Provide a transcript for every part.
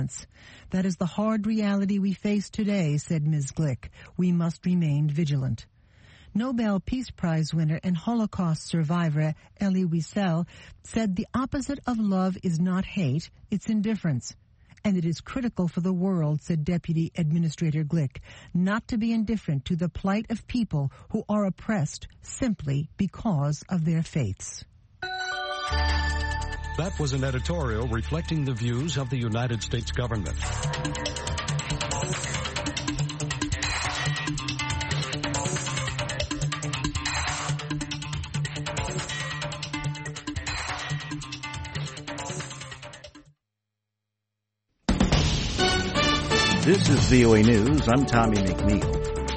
That is the hard reality we face today, said Ms. Glick. We must remain vigilant. Nobel Peace Prize winner and Holocaust survivor Elie Wiesel said the opposite of love is not hate, it's indifference. And it is critical for the world, said Deputy Administrator Glick, not to be indifferent to the plight of people who are oppressed simply because of their faiths. That was an editorial reflecting the views of the United States government. This is VOA News. I'm Tommy McNeil.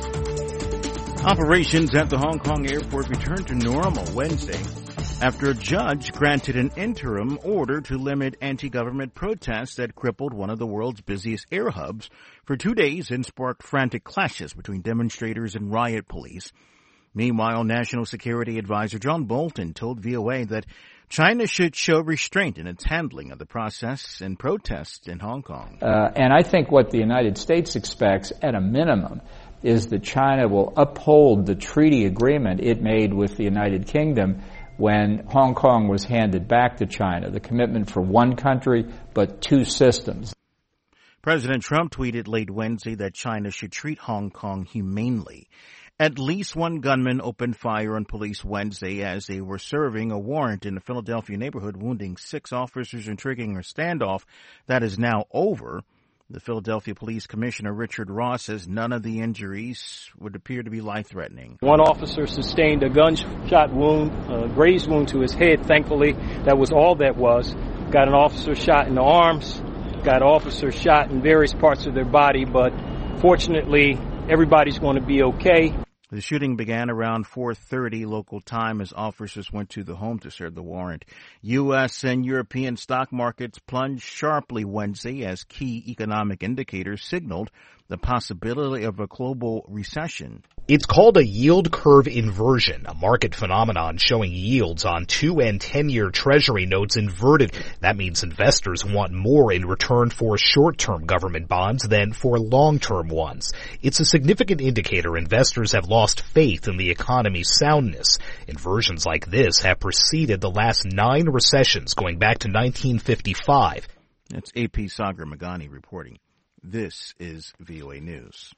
Operations at the Hong Kong airport returned to normal Wednesday after a judge granted an interim order to limit anti-government protests that crippled one of the world's busiest air hubs for 2 days and sparked frantic clashes between demonstrators and riot police. Meanwhile, National Security Advisor John Bolton told VOA that China should show restraint in its handling of the process and protests in Hong Kong. And I think what the United States expects, at a minimum, is that China will uphold the treaty agreement it made with the United Kingdom when Hong Kong was handed back to China, the commitment for one country but two systems. President Trump tweeted late Wednesday that China should treat Hong Kong humanely. At least one gunman opened fire on police Wednesday as they were serving a warrant in a Philadelphia neighborhood, wounding 6 officers and triggering a standoff that is now over. The Philadelphia Police Commissioner Richard Ross says none of the injuries would appear to be life-threatening. One officer sustained a gunshot wound, a grazed wound to his head. Thankfully, that was all that was. Got an officer shot in the arms, got officers shot in various parts of their body, but fortunately, everybody's going to be okay. The shooting began around 4:30 local time as officers went to the home to serve the warrant. U.S. and European stock markets plunged sharply Wednesday as key economic indicators signaled the possibility of a global recession. It's called a yield curve inversion, a market phenomenon showing yields on 2- and 10-year Treasury notes inverted. That means investors want more in return for short-term government bonds than for long-term ones. It's a significant indicator investors have lost faith in the economy's soundness. Inversions like this have preceded the last 9 recessions going back to 1955. That's AP Sagar Magani reporting. This is VOA News.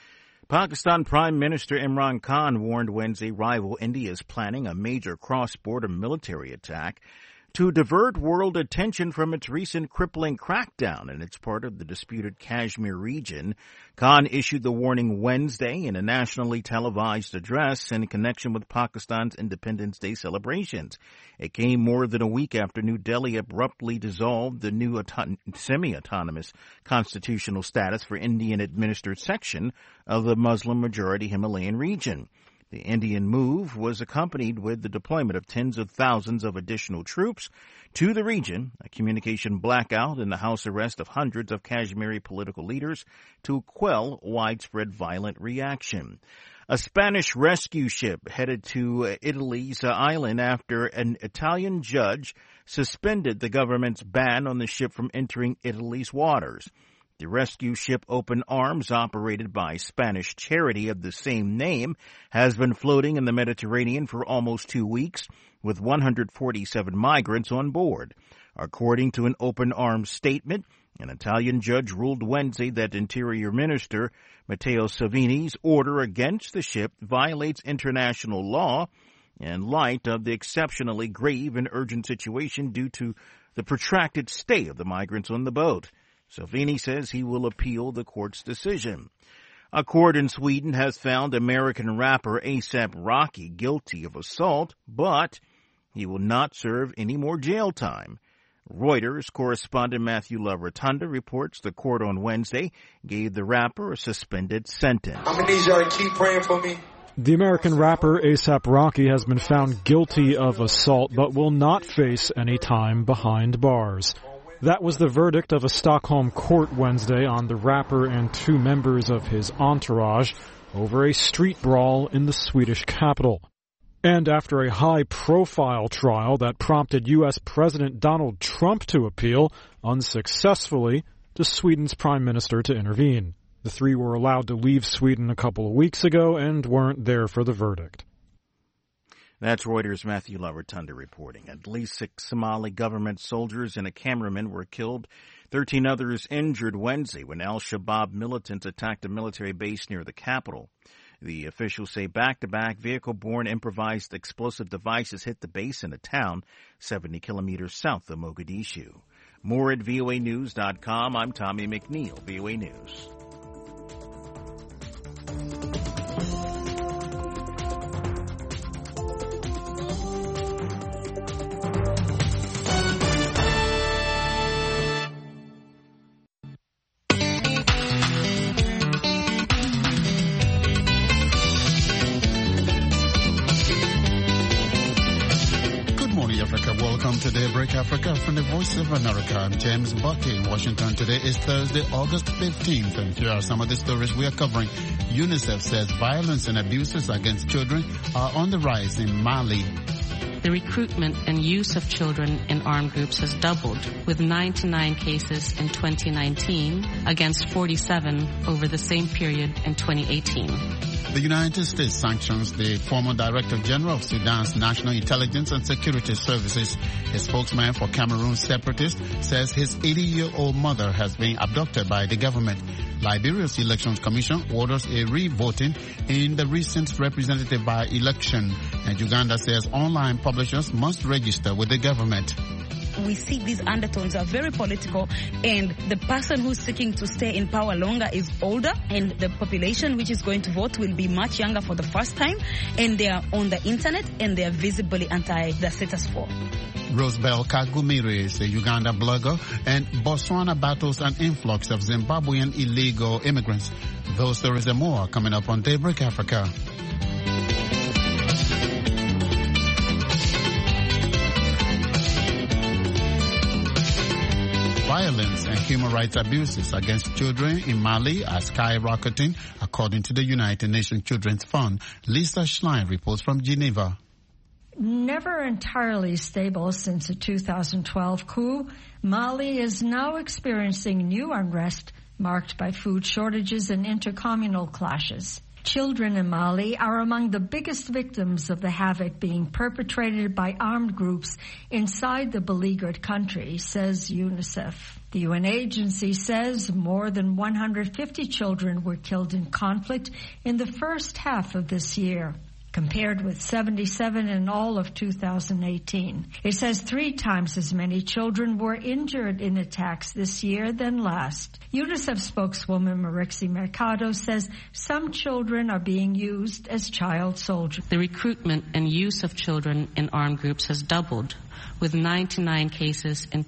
Pakistan Prime Minister Imran Khan warned Wednesday rival India is planning a major cross-border military attack to divert world attention from its recent crippling crackdown in its part of the disputed Kashmir region. Khan issued the warning Wednesday in a nationally televised address in connection with Pakistan's Independence Day celebrations. It came more than a week after New Delhi abruptly dissolved the new semi-autonomous constitutional status for Indian-administered section of the Muslim-majority Himalayan region. The Indian move was accompanied with the deployment of tens of thousands of additional troops to the region, a communication blackout, and the house arrest of hundreds of Kashmiri political leaders to quell widespread violent reaction. A Spanish rescue ship headed to Italy's island after an Italian judge suspended the government's ban on the ship from entering Italy's waters. The rescue ship Open Arms, operated by Spanish charity of the same name, has been floating in the Mediterranean for almost 2 weeks with 147 migrants on board. According to an Open Arms statement, an Italian judge ruled Wednesday that Interior Minister Matteo Salvini's order against the ship violates international law in light of the exceptionally grave and urgent situation due to the protracted stay of the migrants on the boat. Salvini says he will appeal the court's decision. A court in Sweden has found American rapper A$AP Rocky guilty of assault, but he will not serve any more jail time. Reuters correspondent Matthew LaRotunda reports the court on Wednesday gave the rapper a suspended sentence. I'm going to need y'all to keep praying for me. The American rapper A$AP Rocky has been found guilty of assault, but will not face any time behind bars. That was the verdict of a Stockholm court Wednesday on the rapper and 2 members of his entourage over a street brawl in the Swedish capital. And after a high-profile trial that prompted U.S. President Donald Trump to appeal, unsuccessfully, to Sweden's prime minister to intervene. The three were allowed to leave Sweden a couple of weeks ago and weren't there for the verdict. That's Reuters' Matthew Lavertunda reporting. At least 6 Somali government soldiers and a cameraman were killed. 13 others injured Wednesday when al-Shabaab militants attacked a military base near the capital. The officials say back-to-back vehicle-borne improvised explosive devices hit the base in a town 70 kilometers south of Mogadishu. More at voanews.com. I'm Tommy McNeil, VOA News. Welcome to Daybreak Africa from the Voice of America. I'm James Bucky in Washington. Today is Thursday, August 15th, and here are some of the stories we are covering. UNICEF says violence and abuses against children are on the rise in Mali. The recruitment and use of children in armed groups has doubled, with 99 cases in 2019 against 47 over the same period in 2018. The United States sanctions the former Director General of Sudan's National Intelligence and Security Services. A spokesman for Cameroon's separatists says his 80-year-old mother has been abducted by the government. Liberia's Elections Commission orders a re-voting in the recent representative by-election. And Uganda says online publishers must register with the government. We see these undertones are very political, and the person who's seeking to stay in power longer is older, and the population which is going to vote will be much younger for the first time, and they are on the internet, and they are visibly anti the status quo. Rosebel Kagumiri is a Uganda blogger, and Botswana battles an influx of Zimbabwean illegal immigrants. Those stories and more coming up on Daybreak Africa. Violence and human rights abuses against children in Mali are skyrocketing, according to the United Nations Children's Fund. Lisa Schlein reports from Geneva. Never entirely stable since the 2012 coup, Mali is now experiencing new unrest marked by food shortages and intercommunal clashes. Children in Mali are among the biggest victims of the havoc being perpetrated by armed groups inside the beleaguered country, says UNICEF. The UN agency says more than 150 children were killed in conflict in the first half of this year, compared with 77 in all of 2018. It says 3 times as many children were injured in attacks this year than last. UNICEF spokeswoman Marixie Mercado says some children are being used as child soldiers. The recruitment and use of children in armed groups has doubled, with 99 cases in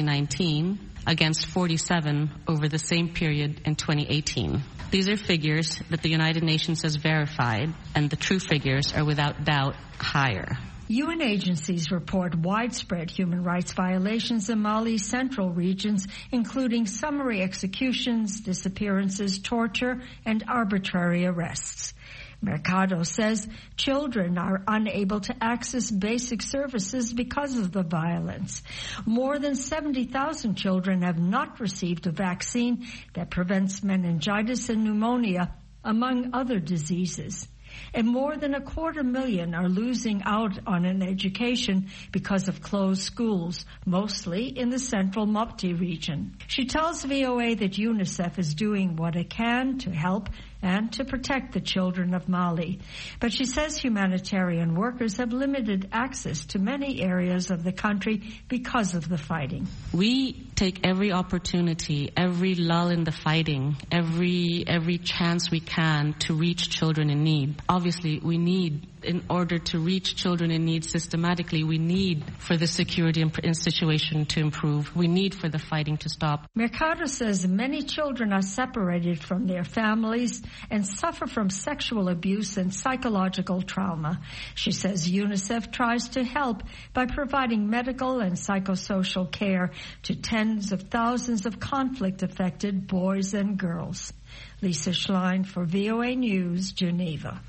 2019 against 47 over the same period in 2018. These are figures that the United Nations has verified, and the true figures are without doubt higher. UN agencies report widespread human rights violations in Mali's central regions, including summary executions, disappearances, torture, and arbitrary arrests. Mercado says children are unable to access basic services because of the violence. More than 70,000 children have not received a vaccine that prevents meningitis and pneumonia, among other diseases. And more than 250,000 are losing out on an education because of closed schools, mostly in the central Mopti region. She tells VOA that UNICEF is doing what it can to help and to protect the children of Mali. But she says humanitarian workers have limited access to many areas of the country because of the fighting. We take every opportunity, every lull in the fighting, every chance we can to reach children in need. Obviously, we need, in order to reach children in need systematically, we need for the security situation to improve. We need for the fighting to stop. Mercado says many children are separated from their families and suffer from sexual abuse and psychological trauma. She says UNICEF tries to help by providing medical and psychosocial care to tens of thousands of conflict-affected boys and girls. Lisa Schlein for VOA News, Geneva.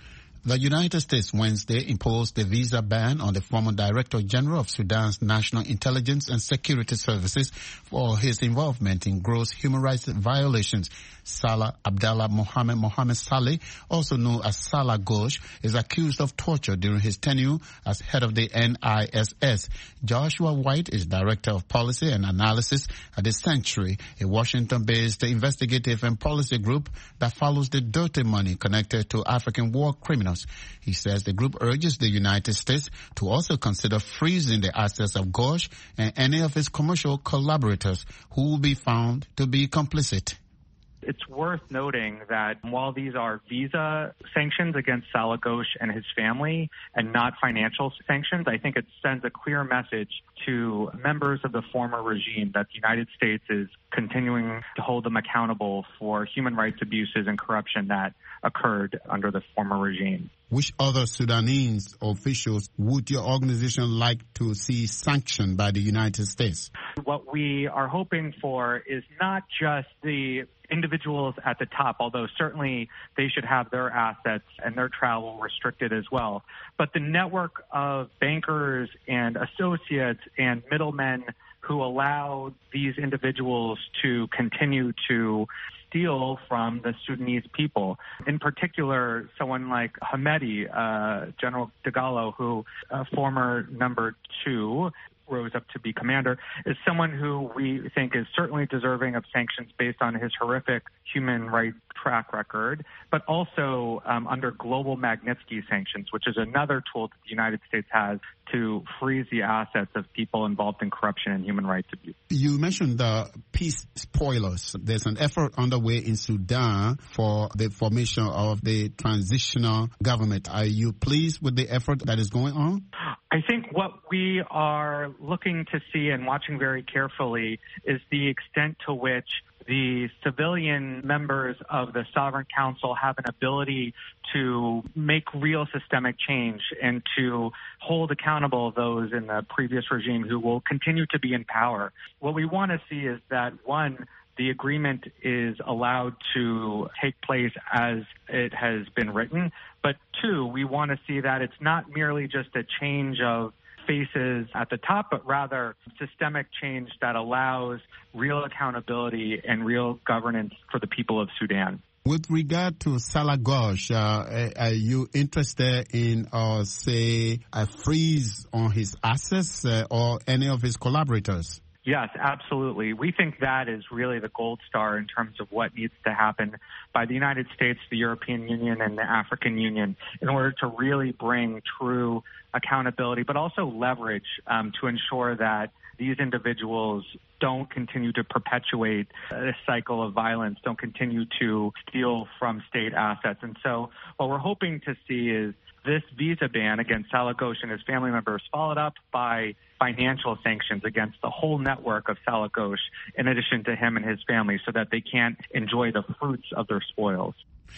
The United States Wednesday imposed a visa ban on the former Director General of Sudan's National Intelligence and Security Services for his involvement in gross human rights violations. Salah Abdallah Mohammed Saleh, also known as Salah Ghosh, is accused of torture during his tenure as head of the NISS. Joshua White is Director of Policy and Analysis at the Sanctuary, a Washington-based investigative and policy group that follows the dirty money connected to African war criminals. He says the group urges the United States to also consider freezing the assets of Ghosh and any of his commercial collaborators who will be found to be complicit. It's worth noting that while these are visa sanctions against Salah Ghosh and his family and not financial sanctions, I think it sends a clear message to members of the former regime that the United States is continuing to hold them accountable for human rights abuses and corruption that occurred under the former regime. Which other Sudanese officials would your organization like to see sanctioned by the United States? What we are hoping for is not just the individuals at the top, although certainly they should have their assets and their travel restricted as well, but the network of bankers and associates and middlemen who allow these individuals to continue to steal from the Sudanese people. In particular, someone like Hamedi, General Dagalo, who former number 2, rose up to be commander, is someone who we think is certainly deserving of sanctions based on his horrific human rights track record, but also under global Magnitsky sanctions, which is another tool that the United States has to freeze the assets of people involved in corruption and human rights abuse. You mentioned the peace spoilers. There's an effort underway in Sudan for the formation of the transitional government. Are you pleased with the effort that is going on? I think what we are looking to see and watching very carefully is the extent to which the civilian members of the Sovereign Council have an ability to make real systemic change and to hold accountable those in the previous regime who will continue to be in power. What we want to see is that, one, the agreement is allowed to take place as it has been written, but two, we want to see that it's not merely just a change of faces at the top, but rather systemic change that allows real accountability and real governance for the people of Sudan. With regard to Salah Ghosh, are you interested in, say, a freeze on his assets or any of his collaborators? Yes, absolutely. We think that is really the gold star in terms of what needs to happen by the United States, the European Union, and the African Union in order to really bring true accountability, but also leverage to ensure that these individuals don't continue to perpetuate this cycle of violence, don't continue to steal from state assets. And so what we're hoping to see is this visa ban against Salah Ghosh and his family members followed up by financial sanctions against the whole network of Salah Ghosh, in addition to him and his family, so that they can't enjoy the fruits of their spoils.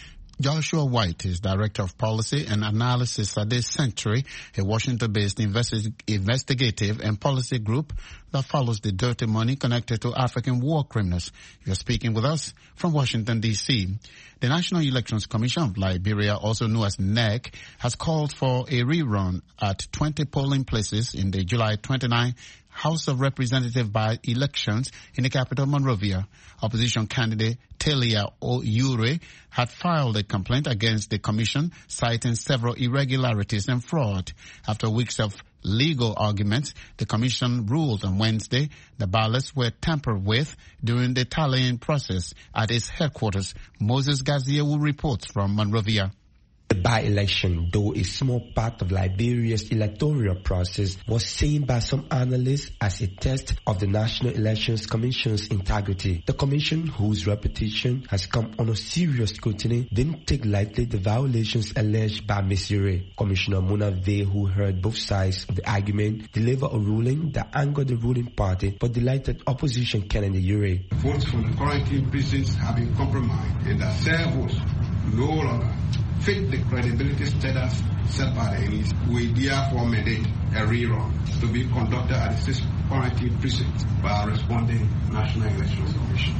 Joshua White is Director of Policy and Analysis at this Sanctuary, a Washington-based investigative and policy group that follows the dirty money connected to African war criminals. You're speaking with us from Washington, D.C. The National Elections Commission of Liberia, also known as NEC, has called for a rerun at 20 polling places in the July 29 House of Representatives by-elections in the capital, Monrovia. Opposition candidate Talia Oyure had filed a complaint against the commission, citing several irregularities and fraud. After weeks of legal arguments, the commission ruled on Wednesday the ballots were tampered with during the tallying process at its headquarters. Moses Gaziewu reports from Monrovia. The by-election, though a small part of Liberia's electoral process, was seen by some analysts as a test of the National Elections Commission's integrity. The commission, whose reputation has come under serious scrutiny, didn't take lightly the violations alleged by Ms. Yure. Commissioner Muna Vey, who heard both sides of the argument, delivered a ruling that angered the ruling party but delighted opposition candidate Yure. Votes from the quarantine precincts have been compromised, and the cell votes no longer fit the credibility status set by the elites. We therefore mandate a rerun to be conducted at the 6 quarantine precincts by a responding National Elections Commission.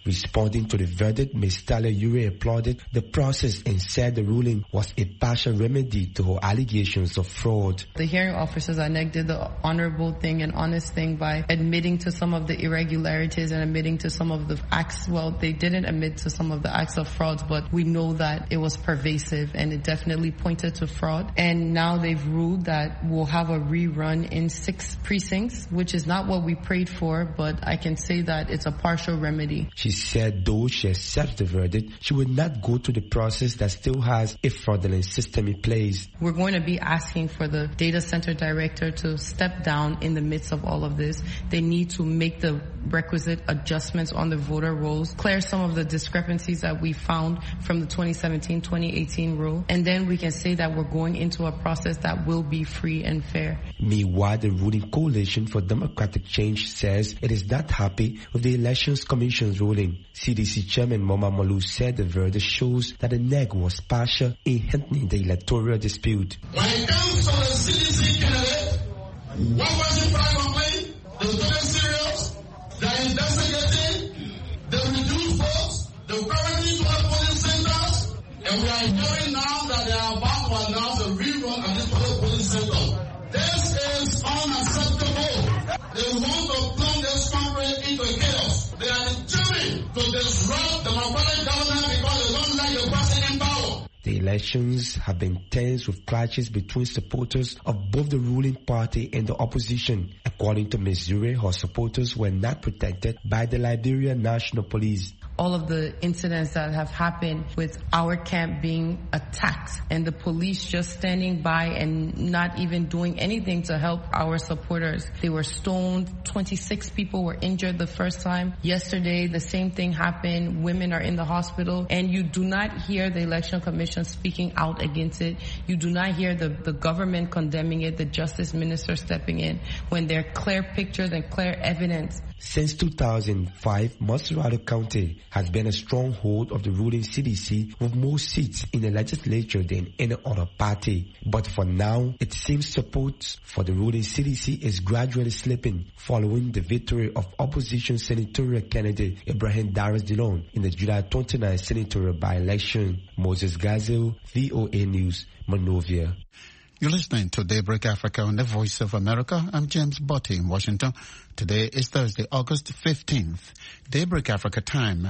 Responding to the verdict, Ms. Talia Ure applauded the process and said the ruling was a partial remedy to her allegations of fraud. The hearing officers at NEC did the honorable thing and honest thing by admitting to some of the irregularities and admitting to some of the acts. Well, they didn't admit to some of the acts of frauds, but we know that it was pervasive and it definitely pointed to fraud. And now they've ruled that we'll have a rerun in 6 precincts, which is not what we prayed for, but I can say that it's a partial remedy. She said though she accepts the verdict, she would not go through the process that still has a fraudulent system in place. We're going to be asking for the data center director to step down in the midst of all of this. They need to make the requisite adjustments on the voter rolls, clear some of the discrepancies that we found from the 2017-2018 rule, and then we can say that we're going into a process that will be free and fair. Meanwhile, the ruling Coalition for Democratic Change says it is not happy with the Elections Commission's ruling. CDC Chairman Moma Malou said the verdict shows that the NEC was partial in handling the electoral dispute. When it comes to the CDC candidate, what was the prime complaint? They were taking serious. They're investigating. They reduce votes. They currently to have polling centers. And we are hearing now that they are about to announce a rerun of this polling center. This is unacceptable. They want to turn this country into chaos. They are determined to disrupt the democratic government because they don't like the person in power. The elections have been tense with clashes between supporters of both the ruling party and the opposition. According to Ms. Zure, her supporters were not protected by the Liberia National Police. All of the incidents that have happened with our camp being attacked and the police just standing by and not even doing anything to help our supporters. They were stoned. 26 people were injured the first time. Yesterday, the same thing happened. Women are in the hospital. And you do not hear the Election Commission speaking out against it. You do not hear the government condemning it, the Justice Minister stepping in when there are clear pictures and clear evidence. Since 2005, Massarauda County has been a stronghold of the ruling CDC with more seats in the legislature than any other party. But for now, it seems support for the ruling CDC is gradually slipping following the victory of opposition senatorial candidate Ibrahim Darius Dillon in the July 29 senatorial by-election. Moses Gazel, VOA News, Monrovia. You're listening to Daybreak Africa on the Voice of America. I'm James Botti in Washington. Today is Thursday, August 15th. Daybreak Africa time,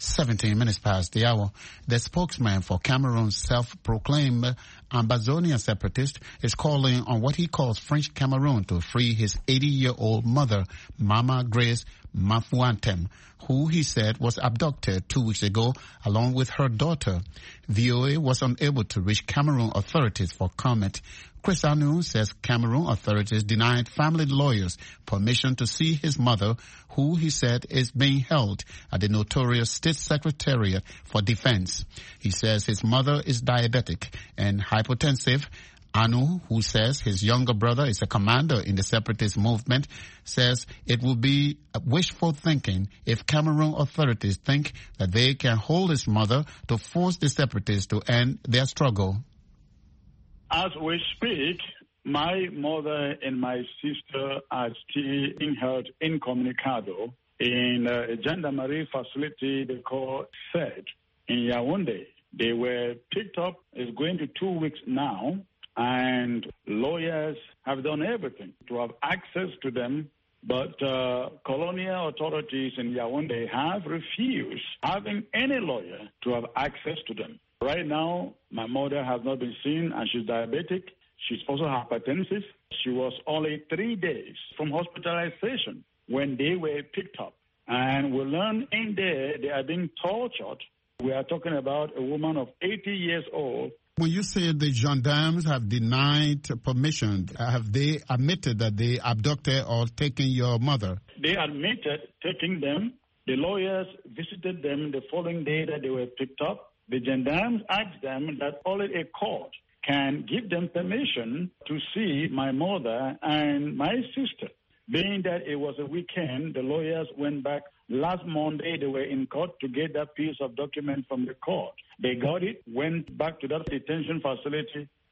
17 minutes past the hour. The spokesman for Cameroon's self-proclaimed Ambazonian separatist is calling on what he calls French Cameroon to free his 80-year-old mother, Mama Grace Mafuantem, who he said was abducted 2 weeks ago along with her daughter. VOA was unable to reach Cameroon authorities for comment. Chris Anu says Cameroon authorities denied family lawyers permission to see his mother, who he said is being held at the notorious State Secretariat for Defense. He says his mother is diabetic and hypotensive. Anu, who says his younger brother is a commander in the separatist movement, says it will be wishful thinking if Cameroon authorities think that they can hold his mother to force the separatists to end their struggle. As we speak, my mother and my sister are still being held incommunicado in a gendarmerie facility they call SED in Yaoundé. They were picked up. It's going to 2 weeks now. And lawyers have done everything to have access to them, but colonial authorities in Yaoundé have refused having any lawyer to have access to them. Right now, my mother has not been seen, and she's diabetic. She's also hypertensive. She was only 3 days from hospitalization when they were picked up. And we learned in there they are being tortured. We are talking about a woman of 80 years old. When you say the gendarmes have denied permission, have they admitted that they abducted or taken your mother? They admitted taking them. The lawyers visited them the following day that they were picked up. The gendarmes asked them that only a court can give them permission to see my mother and my sister. Being that it was a weekend, the lawyers went back. Last Monday, they were in court to get that piece of document from the court. They got it, went back to that detention facility,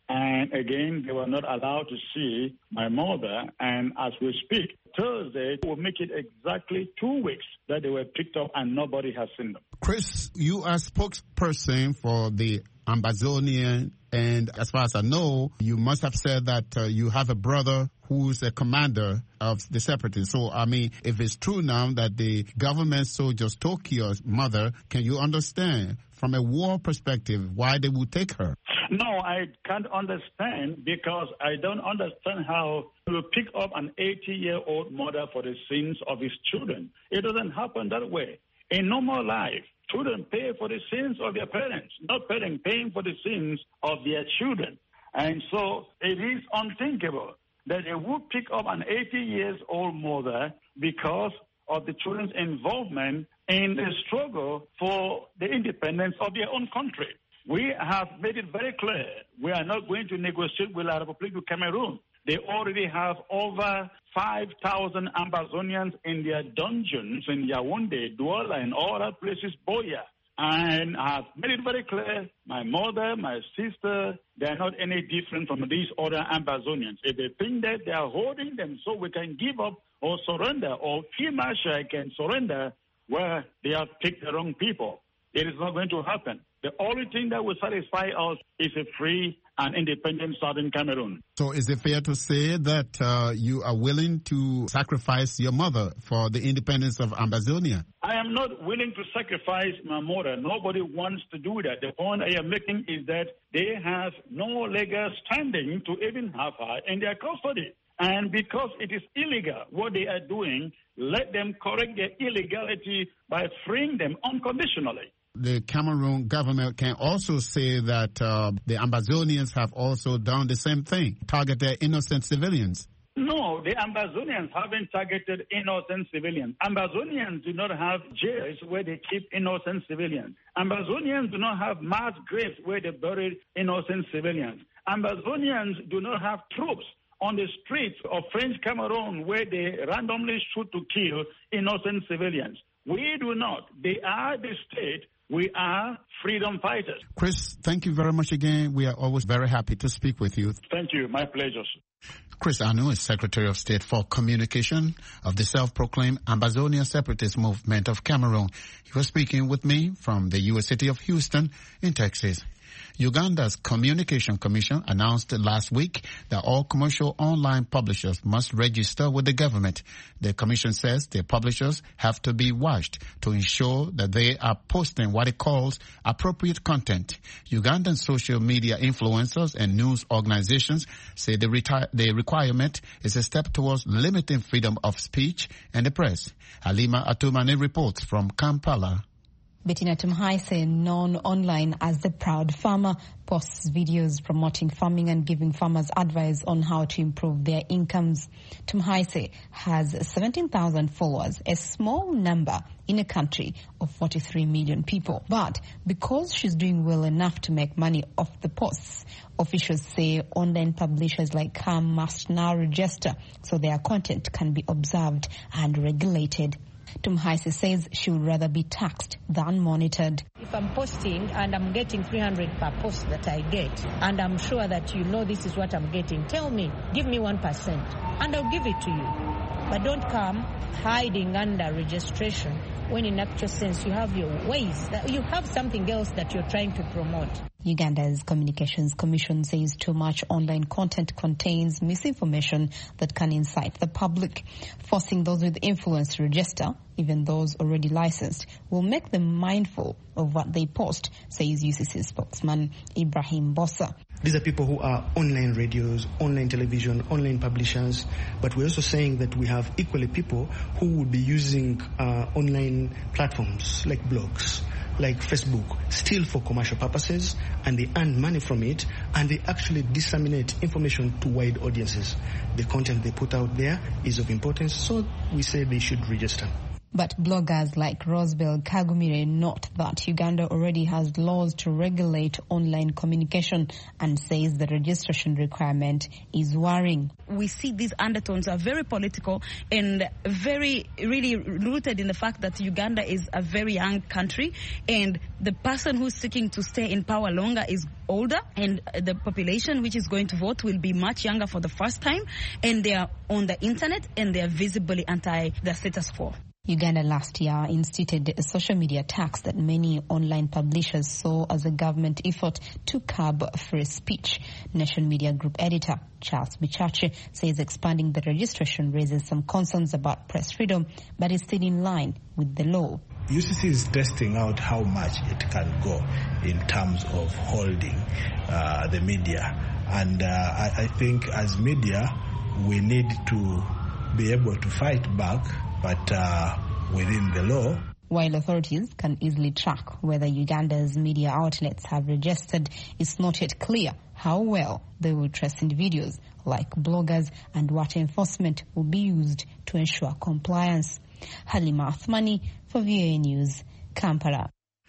And again, they were not allowed to see my mother. And as we speak, Thursday will make it exactly 2 weeks that they were picked up and nobody has seen them. Chris, you are spokesperson for the Ambazonian, and as far as I know, you must have said that you have a brother who's a commander of the separatists. So, I mean, if it's true now that the government soldiers took your mother, can you understand from a war perspective why they would take her? No, I can't understand because I don't understand how you pick up an 80-year-old mother for the sins of his children. It doesn't happen that way. In normal life, children pay for the sins of their parents, not parents paying for the sins of their children. And so it is unthinkable that they would pick up an 80-year-old mother because of the children's involvement in the struggle for the independence of their own country. We have made it very clear we are not going to negotiate with La République du Cameroon. They already have over 5,000 Ambazonians in their dungeons in Yaoundé, Douala, and all other places, Boya. And I have made it very clear, my mother, my sister, they are not any different from these other Ambazonians. If they think that they are holding them so we can give up or surrender, or Field Marshal can surrender, well, they have picked the wrong people. It is not going to happen. The only thing that will satisfy us is a free and independent Southern Cameroon. So is it fair to say that you are willing to sacrifice your mother for the independence of Ambazonia? I am not willing to sacrifice my mother. Nobody wants to do that. The point I am making is that they have no legal standing to even have her in their custody. And because it is illegal what they are doing, let them correct their illegality by freeing them unconditionally. The Cameroon government can also say that the Ambazonians have also done the same thing, targeted innocent civilians. No, the Ambazonians haven't targeted innocent civilians. Ambazonians do not have jails where they keep innocent civilians. Ambazonians do not have mass graves where they bury innocent civilians. Ambazonians do not have troops on the streets of French Cameroon where they randomly shoot to kill innocent civilians. We do not. They are the state. We are freedom fighters. Chris, thank you very much again. We are always very happy to speak with you. Thank you. My pleasure. Chris Anu is Secretary of State for Communication of the self-proclaimed Ambazonia Separatist Movement of Cameroon. He was speaking with me from the U.S. city of Houston in Texas. Uganda's Communication Commission announced last week that all commercial online publishers must register with the government. The commission says their publishers have to be watched to ensure that they are posting what it calls appropriate content. Ugandan social media influencers and news organizations say the requirement is a step towards limiting freedom of speech and the press. Halima Atumani reports from Kampala. Bettina Tumhaise, known online as the Proud Farmer, posts videos promoting farming and giving farmers advice on how to improve their incomes. Tumhaise has 17,000 followers, a small number in a country of 43 million people. But because she's doing well enough to make money off the posts, officials say online publishers like her must now register so their content can be observed and regulated. Tumhaise says she would rather be taxed than monitored. If I'm posting and I'm getting 300 per post that I get, and I'm sure that you know this is what I'm getting, tell me, give me 1%, and I'll give it to you. But don't come hiding under registration when in actual sense you have your ways, that you have something else that you're trying to promote. Uganda's Communications Commission says too much online content contains misinformation that can incite the public. Forcing those with influence to register, even those already licensed, will make them mindful of what they post, says UCC spokesman Ibrahim Bossa. These are people who are online radios, online television, online publishers, but we're also saying that we have equally people who will be using online platforms like blogs, like Facebook, still for commercial purposes, and they earn money from it, and they actually disseminate information to wide audiences. The content they put out there is of importance, so we say they should register. But bloggers like Rosebel Kagumire note that Uganda already has laws to regulate online communication and says the registration requirement is worrying. We see these undertones are very political and very really rooted in the fact that Uganda is a very young country and the person who's seeking to stay in power longer is older, and the population which is going to vote will be much younger for the first time, and they are on the internet and they are visibly anti the status quo. Uganda last year instituted a social media tax that many online publishers saw as a government effort to curb free speech. Nation Media Group editor Charles Bichache says expanding the registration raises some concerns about press freedom, but is still in line with the law. UCC is testing out how much it can go in terms of holding the media. And I think as media, we need to be able to fight back, but within the law. While authorities can easily track whether Uganda's media outlets have registered, it's not yet clear how well they will trace individuals like bloggers and what enforcement will be used to ensure compliance. Halima Athmani for VOA News, Kampala.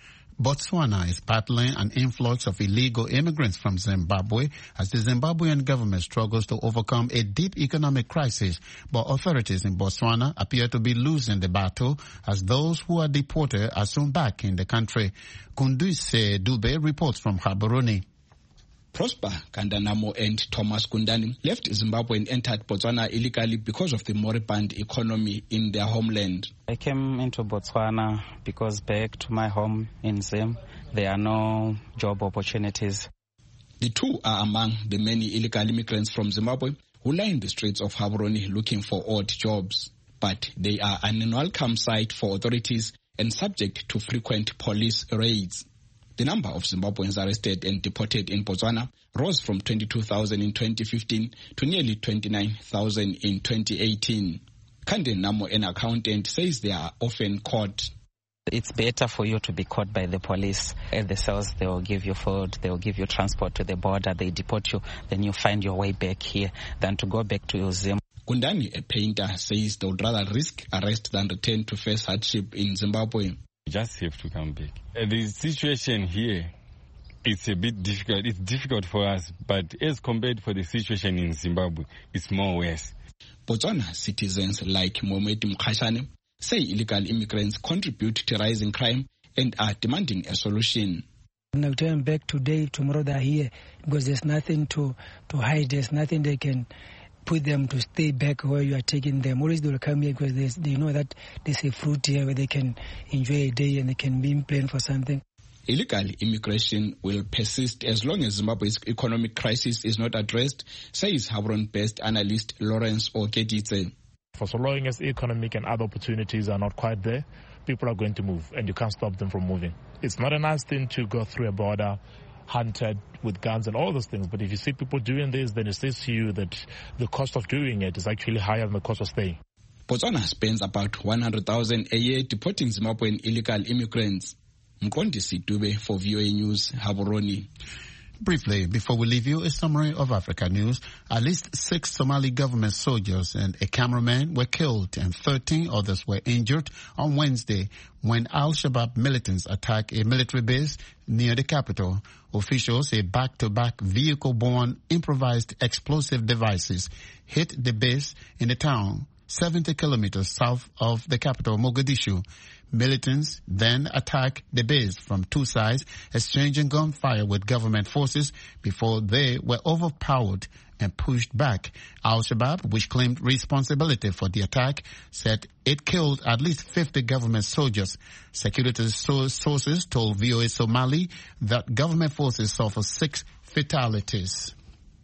Botswana is battling an influx of illegal immigrants from Zimbabwe as the Zimbabwean government struggles to overcome a deep economic crisis. But authorities in Botswana appear to be losing the battle as those who are deported are soon back in the country. Kunduse Dube reports from Gaborone. Prosper Kandanamo and Thomas Kundani left Zimbabwe and entered Botswana illegally because of the moribund economy in their homeland. I came into Botswana because back to my home in Zim, there are no job opportunities. The two are among the many illegal immigrants from Zimbabwe who line the streets of Gaborone looking for odd jobs. But they are an unwelcome sight for authorities and subject to frequent police raids. The number of Zimbabweans arrested and deported in Botswana rose from 22,000 in 2015 to nearly 29,000 in 2018. Kande Namo, an accountant, says they are often caught. It's better for you to be caught by the police. At the cells, they will give you food, they will give you transport to the border, they deport you, then you find your way back here than to go back to your Zim. Kundani, a painter, says they would rather risk arrest than return to face hardship in Zimbabwe. You just have to come back. The situation here, it's a bit difficult. It's difficult for us, but as compared for the situation in Zimbabwe, it's more worse. Botswana citizens like Mohamed Mkhashane say illegal immigrants contribute to rising crime and are demanding a solution. When I turn back today, tomorrow they're here because there's nothing to hide. There's nothing they can put them to stay back where you are taking them. Always they will come here because they know that there's a fruit here where they can enjoy a day and they can be in plan for something. Illegal immigration will persist as long as Zimbabwe's economic crisis is not addressed, says Gaborone-based analyst Lawrence Okeditse. For so long as economic and other opportunities are not quite there, people are going to move and you can't stop them from moving. It's not a nice thing to go through a border hunted with guns and all those things, but if you see people doing this, then it says to you that the cost of doing it is actually higher than the cost of staying. Botswana spends about 100,000 a year deporting Zimbabwean illegal immigrants. Mkondisi Dube for VOA News, Gaborone. Briefly, before we leave you, a summary of Africa news. At least 6 Somali government soldiers and a cameraman were killed and 13 others were injured on Wednesday when Al-Shabaab militants attacked a military base near the capital. Officials say back-to-back vehicle-borne improvised explosive devices hit the base in the town 70 kilometers south of the capital, Mogadishu. Militants then attacked the base from 2 sides, exchanging gunfire with government forces before they were overpowered and pushed back. Al-Shabaab, which claimed responsibility for the attack, said it killed at least 50 government soldiers. Security sources told VOA Somali that government forces suffered 6 fatalities.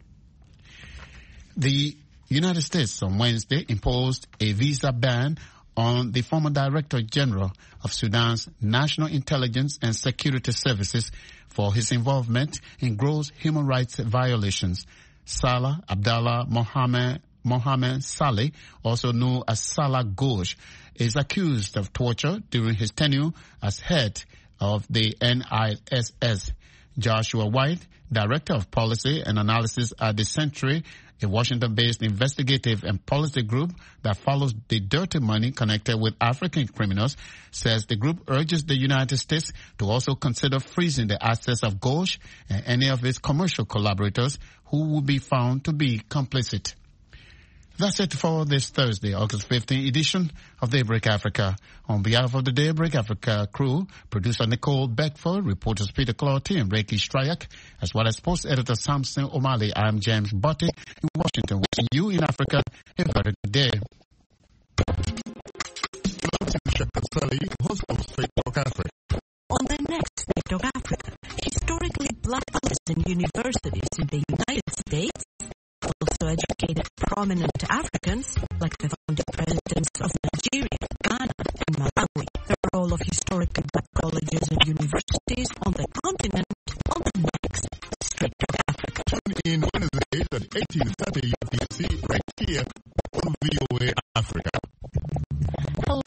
The United States on Wednesday imposed a visa ban on the former Director General of Sudan's National Intelligence and Security Services for his involvement in gross human rights violations. Salah Abdallah Mohammed Saleh, also known as Salah Ghosh, is accused of torture during his tenure as head of the NISS. Joshua White, Director of Policy and Analysis at the Century A Washington-based investigative and policy group that follows the dirty money connected with African criminals says the group urges the United States to also consider freezing the assets of Ghosh and any of its commercial collaborators who will be found to be complicit. That's it for this Thursday, August 15th edition of Daybreak Africa. On behalf of the Daybreak Africa crew, producer Nicole Beckford, reporters Peter Clotty and Reiki Stryak, as well as sports editor Samson O'Malley, I'm James Butty in Washington, wishing you in Africa a very good day. On the next Straight Talk Africa, historically black colleges and universities in the United States also educated prominent Africans like the founding presidents of Nigeria, Ghana, and Malawi. The role of historically black colleges and universities on the continent on the next Straight Talk Africa. Tune in Wednesdays at 18:30 UTC right here